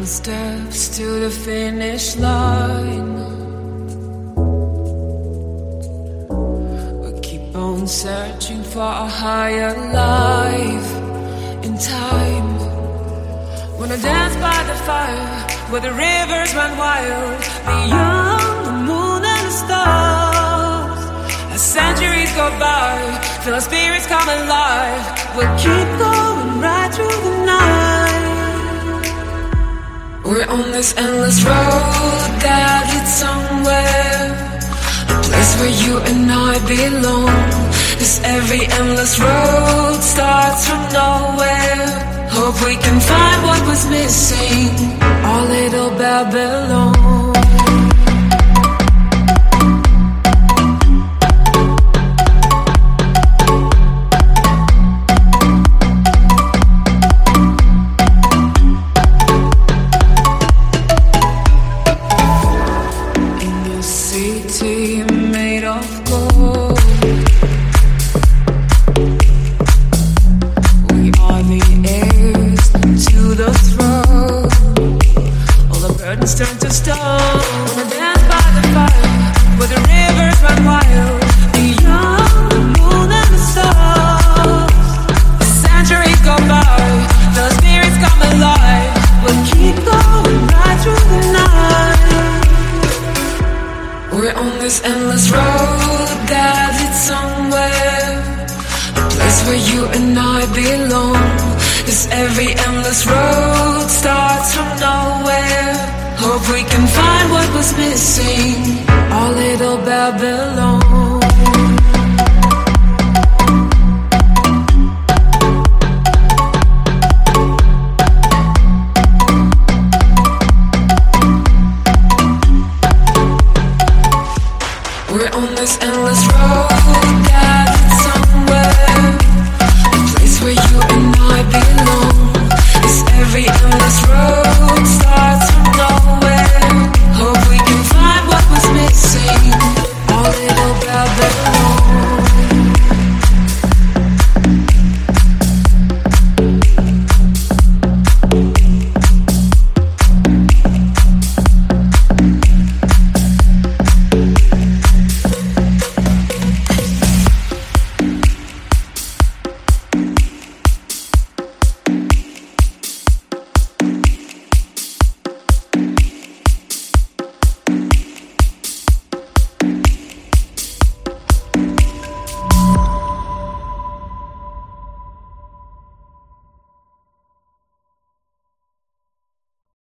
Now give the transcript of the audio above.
steps to the finish line. We keep on searching for a higher life in time. Wanna dance by the fire where the rivers run wild, beyond the moon and the stars. As centuries go by, till our spirits come alive, we'll keep going right through the night. We're on this endless road that leads somewhere, a place where you and I belong. 'Cause every endless road starts from nowhere. Hope we can find what was missing, our little Babylon. Made of gold, we are the heirs to the throne. All the burdens turn to stone. Wanna dance by the fire where the rivers run wild, beyond the moon and the stars. The centuries go by, the spirits come alive. We'll keep going right through the night. We're on this endless road that leads somewhere, a place where you and I belong. 'Cause every endless road starts from nowhere. Hope we can find what was missing, our little Babylon. We're on this endless road that leads somewhere, a place where you and I belong. 'Cause every endless road starts from nowhere. Hope we can find what was missing,